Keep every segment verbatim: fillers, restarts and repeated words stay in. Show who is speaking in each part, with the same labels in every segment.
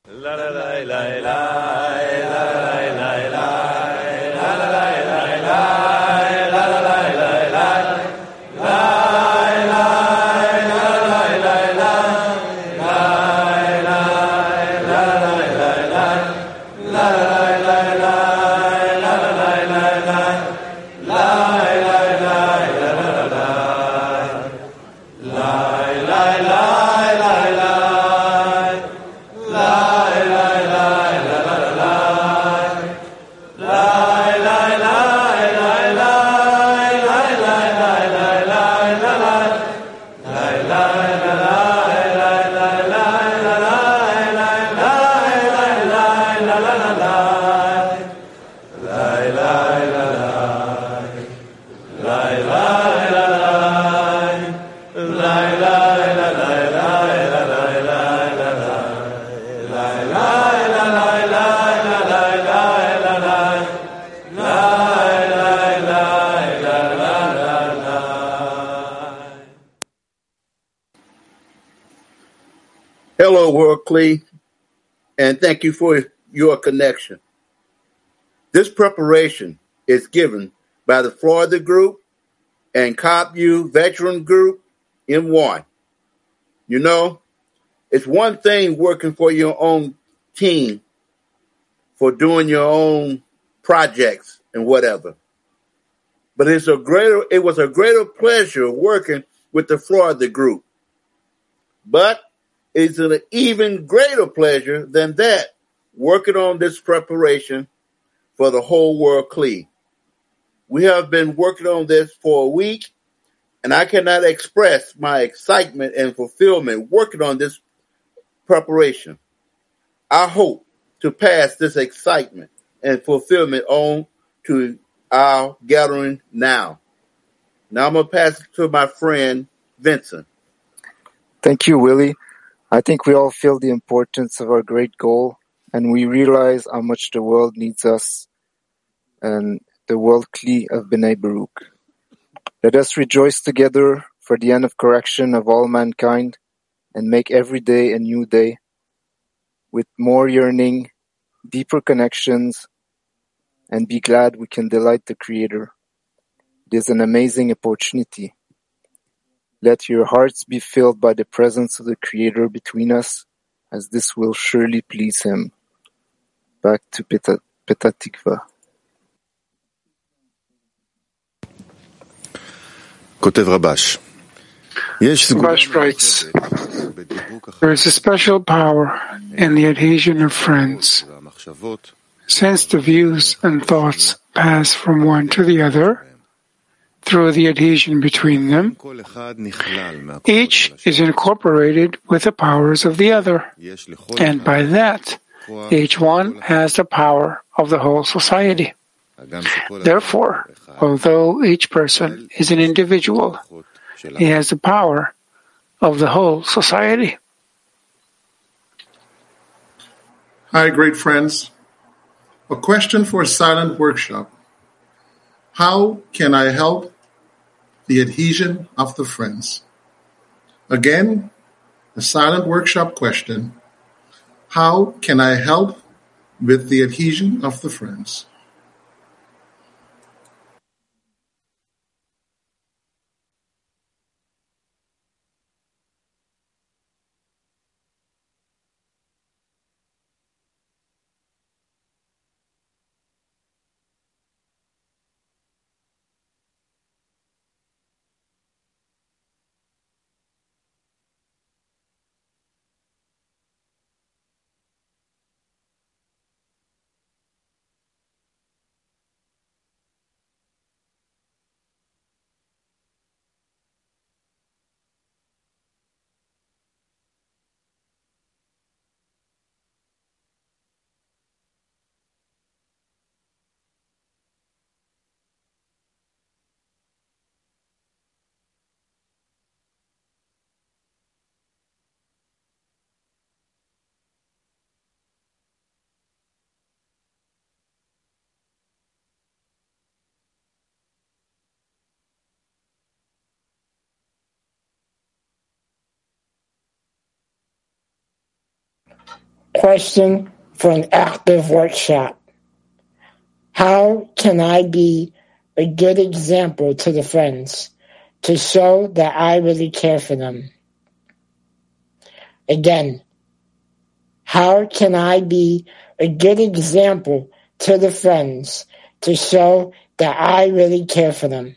Speaker 1: Hello, Worldly, and thank you for your connection. This preparation is given by the Florida Group and CompU Veteran Group M one. You know, it's one thing working for your own team for doing your own projects and whatever. But it's a greater it was a greater pleasure working with the Florida Group. But it's an even greater pleasure than that, working on this preparation for the whole world clean. We have been working on this for a week, and I cannot express my excitement and fulfillment working on this preparation. I hope to pass this excitement and fulfillment on to our gathering now. Now I'm going to pass it to my friend, Vincent.
Speaker 2: Thank you, Willie. I think we all feel the importance of our great goal, and we realize how much the world needs us and the world Kli of B'nai Baruch. Let us rejoice together for the end of correction of all mankind and make every day a new day with more yearning, deeper connections, and be glad we can delight the Creator. It is an amazing opportunity. Let your hearts be filled by the presence of the Creator between us, as this will surely please Him. Back to Petah Tikva.
Speaker 3: Rabash writes, there is a special power in the adhesion of friends. Since the views and thoughts pass from one to the other, through the adhesion between them, each is incorporated with the powers of the other, and by that, each one has the power of the whole society. Therefore, although each person is an individual, he has the power of the whole society.
Speaker 4: Hi, great friends. A question for a silent workshop. How can I help the adhesion of the friends? Again, a silent workshop question. How can I help with the adhesion of the friends?
Speaker 5: question for an active workshop. How can I be a good example to the friends to show that I really care for them? Again, how can I be a good example to the friends to show that I really care for them?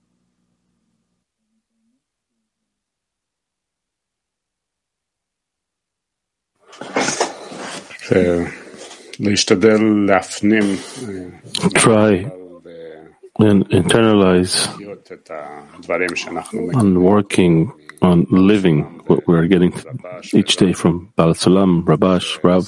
Speaker 6: Try and internalize on working on living what we're getting each day from Baal Salam, Rabash, Rav.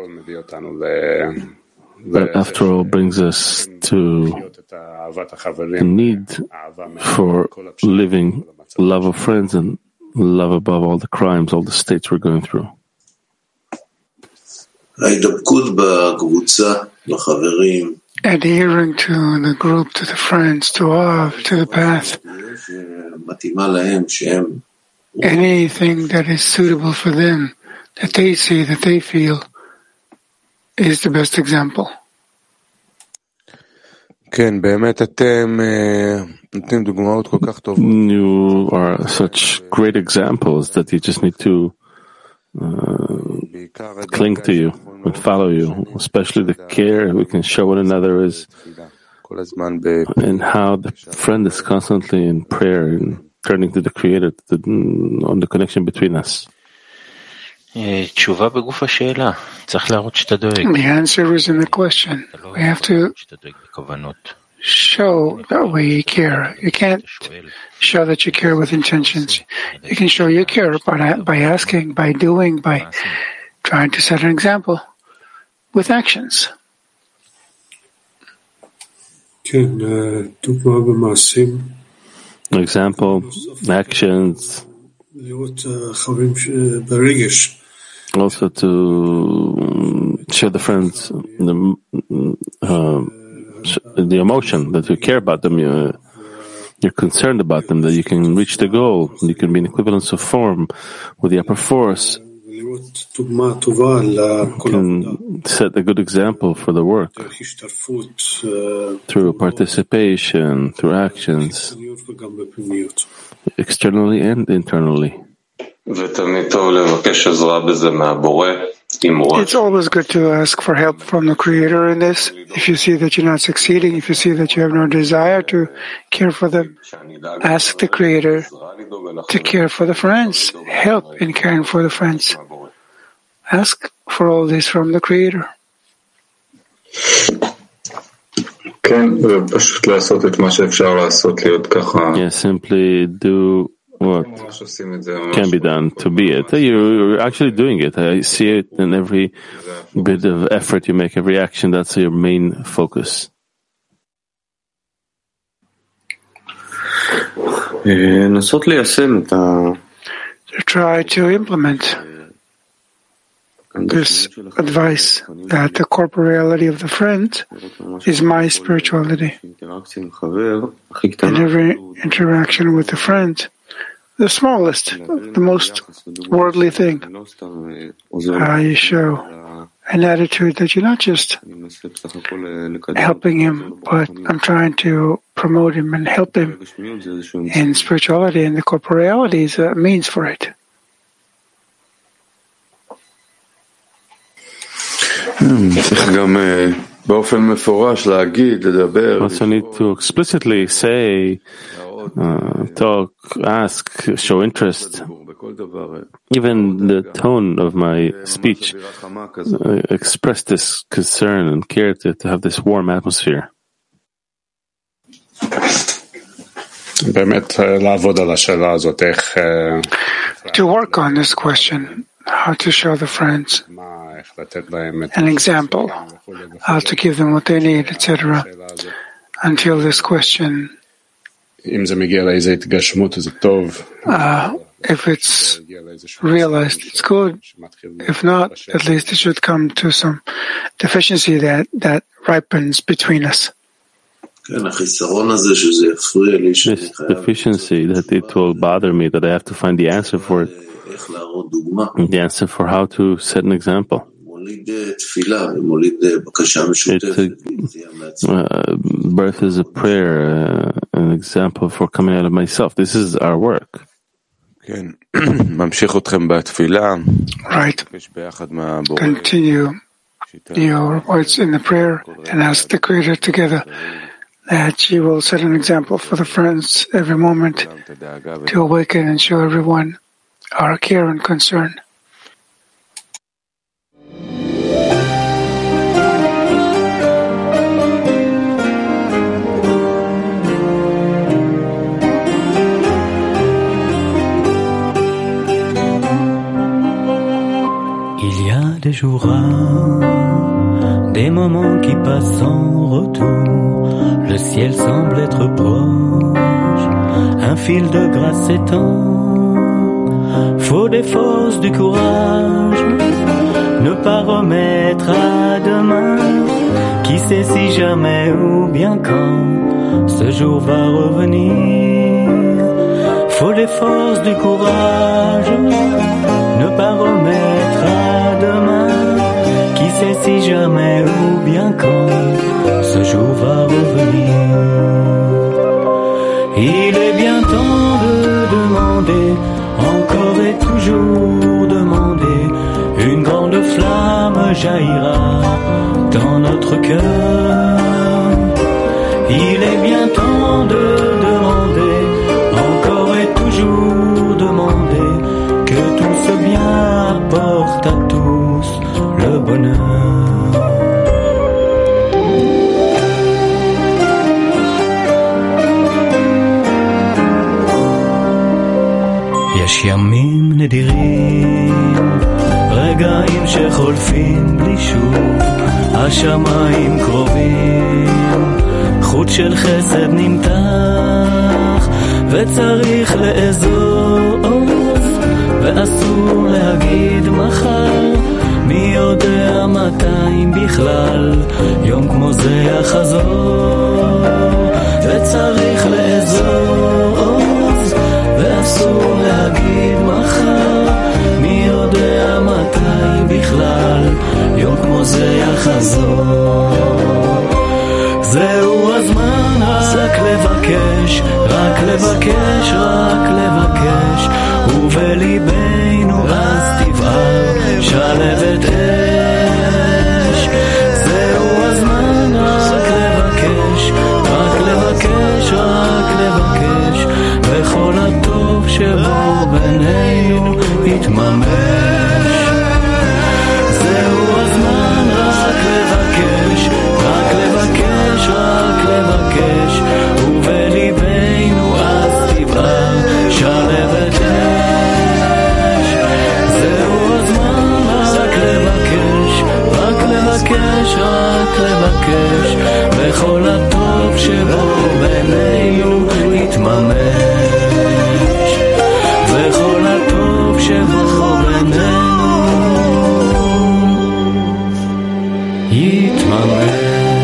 Speaker 6: That after all brings us to the need for living love of friends and love above all the crimes, all the states we're going through.
Speaker 3: Adhering to the group, to the friends, to love, to the path. Anything that is suitable for them, that they see, that they feel, is the best example.
Speaker 6: You are such great examples that you just need to uh, cling to you and follow you, especially the care we can show one another is, and how the friend is constantly in prayer and turning to the Creator to, on the connection between us.
Speaker 3: The answer is in the question. We have to show that we care. You can't show that you care with intentions. You can show you care by, by asking, by doing, by trying to set an example with actions.
Speaker 6: Example, actions. Also to show the friends the, uh, the emotion that you care about them, you're, you're concerned about them, that you can reach the goal, you can be an equivalence of form with the upper force. You can set a good example for the work through participation, through actions, externally and internally.
Speaker 3: It's always good to ask for help from the Creator in this. If you see that you're not succeeding, if you see that you have no desire to care for them, ask the Creator to care for the friends, help in caring for the friends. Ask for all this from the Creator.
Speaker 6: Yeah, simply do what can be done to be it. You're actually doing it. I see it in every bit of effort you make, every action. That's your main focus.
Speaker 3: To try to implement this advice that the corporeality of the friend is my spirituality. And every interaction with the friend, the smallest, the most worldly thing, how you show an attitude that you're not just helping him, but I'm trying to promote him and help him in spirituality, and the corporeality is a means for it.
Speaker 6: Also need to explicitly say, uh, talk, ask, show interest. Even the tone of my speech uh, express this concern and care to, to have this warm atmosphere.
Speaker 3: To work on this question, how to show the friends an example, how to give them what they need, et cetera. Until this question, uh, if it's realized, it's good. If not, at least it should come to some deficiency that, that ripens between us.
Speaker 6: This deficiency, that it will bother me, that I have to find the answer for it, the answer for how to set an example. uh, birth is a prayer, uh, an example for coming out of myself. This is our work.
Speaker 7: Right.
Speaker 3: Continue your words in the prayer and ask the Creator together that you will set an example for the friends every moment to awaken and show everyone our care and concern.
Speaker 8: Il y a des jours rares, des moments qui passent sans retour. Le ciel semble être proche, un fil de grâce s'étend. Faut des forces, du courage, ne pas remettre à demain. Qui sait si jamais ou bien quand ce jour va revenir. Faut des forces, du courage, ne pas remettre à demain. Qui sait si jamais ou bien quand ce jour va revenir. Il est bien temps de demander, encore et toujours demander. Une grande flamme jaillira dans notre cœur. Il est bien temps de demander, encore et toujours demander, que tout ce bien apporte à tous le bonheur. יש ימים נדירים, רגעים שחולפים בלי שוב, השמיים קרובים, חוט של חסד נמתח, וצריך לאזוז, ואסור להגיד מחר, מי יודע מתי אם בכלל, יום כמו זה יחזור, וצריך לאזוז, ואסור להגיד מחר, מי יודע מתי בכלל, יום כמו זה יחזור. זהו הזמן רק לבקש, רק לבקש, רק לבקש, ובליבנו אז תבער שלבת אש. זהו הזמן רק לבקש, רק לבקש, רק לבקש, וכל הטוב שבו בינינו יתממש. זהו הזמן רק לבקש, רק לבקש, רק לבקש, ובליבנו אז תבער שלבת אש. זהו הזמן רק לבקש, רק לבקש, רק לבקש, וכל הטוב שבו בינינו יתממש. וכל הטוב שבו בינינו יתממש.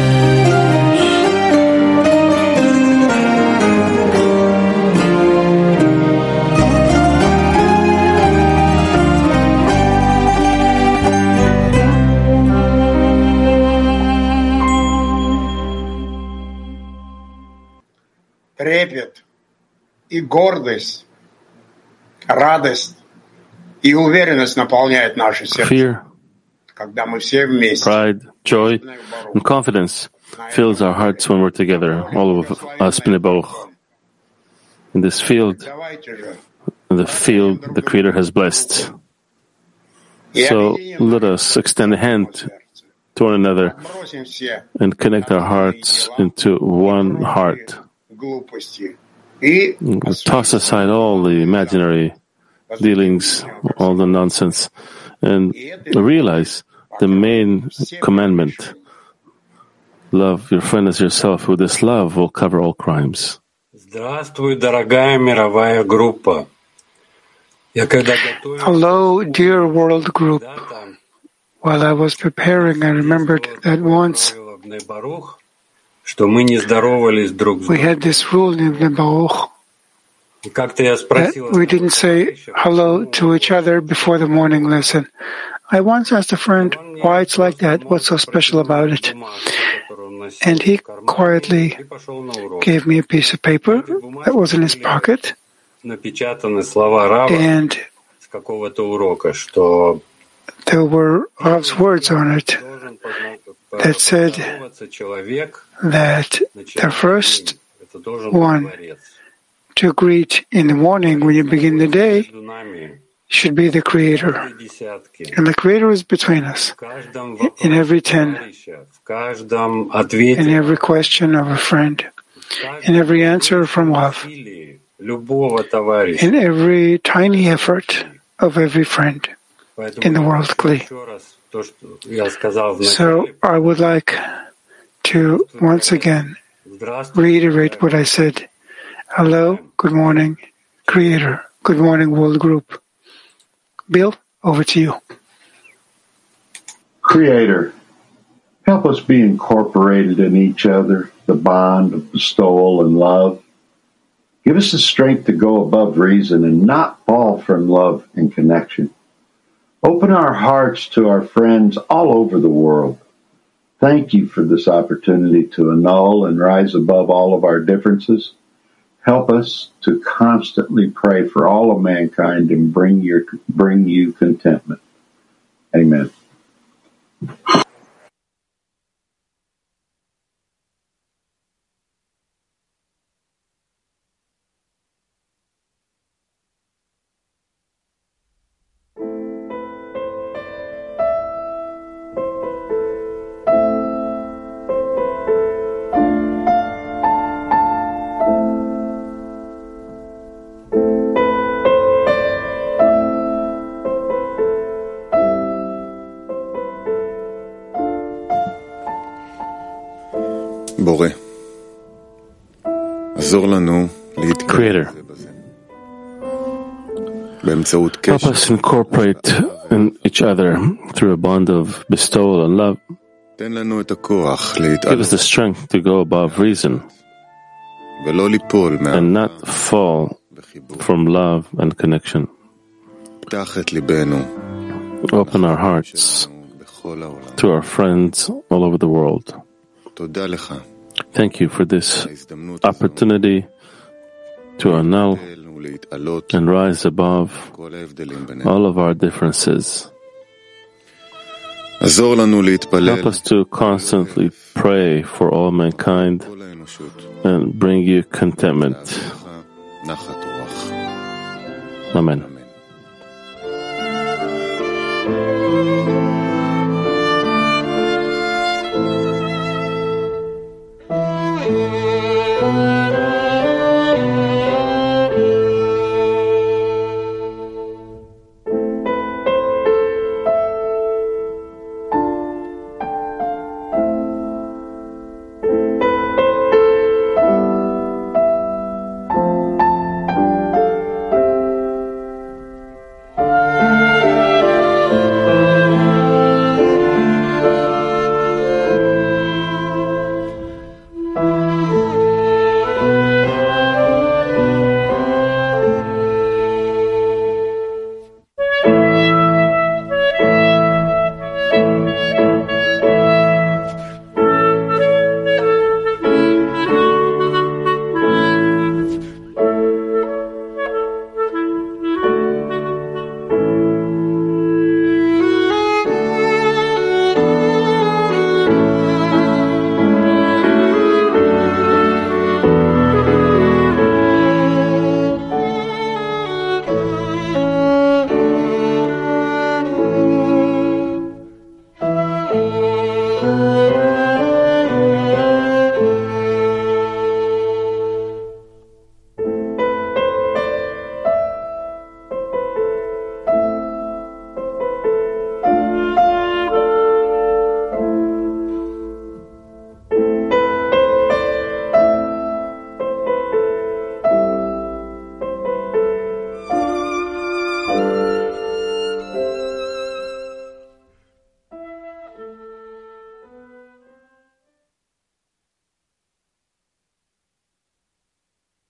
Speaker 9: Трепет и гордость, радость и уверенность наполняет наши сердца.
Speaker 6: Fear,
Speaker 9: Когда мы все вместе.
Speaker 6: pride, joy, and confidence fills our hearts when we're together, all of us Bnei Baruch. In this field,
Speaker 9: Давайте же.
Speaker 6: the field the Creator has blessed. So let us extend a hand to one another
Speaker 9: Бросим все
Speaker 6: and connect our hearts into one heart.
Speaker 9: глупости и
Speaker 6: Toss aside all the imaginary dealings, all the nonsense, and realize the main commandment. Love your friend as yourself. With this love will cover all crimes.
Speaker 10: Здравствуй, дорогая мировая группа. Я когда готовился,
Speaker 3: Hello, dear world group. While I was preparing, I remembered that once
Speaker 10: правило в Бней Барух, что мы не здоровались друг с
Speaker 3: we
Speaker 10: другом.
Speaker 3: had this rule in Bnei Baruch
Speaker 10: И как-то я
Speaker 3: that
Speaker 10: спросил
Speaker 3: we didn't say hello to each other before the morning lesson. I once asked a friend why it's like that, what's so special about it. And he quietly gave me a piece of paper that was in his pocket. And there were Rav's words on it that said that the first one to greet in the morning when you begin the day should be the Creator. And the Creator is between us in every ten, in every question of a friend, in every answer from love, in every tiny effort of every friend in the world Kli. So I would like to once again reiterate what I said. Hello, good morning, Creator. Good morning, World Group. Bill, over to you.
Speaker 7: Creator, help us be incorporated in each other, the bond of bestowal and love. Give us the strength to go above reason and not fall from love and connection. Open our hearts to our friends all over the world. Thank you for this opportunity to annul and rise above all of our differences. Help us to constantly pray for all of mankind and bring your bring you contentment. Amen.
Speaker 6: Creator, help us incorporate in each other through a bond of bestowal and love. Give us the strength to go above reason and not fall from love and connection. Open our hearts to our friends all over the world. Thank you for this opportunity to annul and rise above all of our differences. Help us to constantly pray for all mankind and bring you contentment. Amen.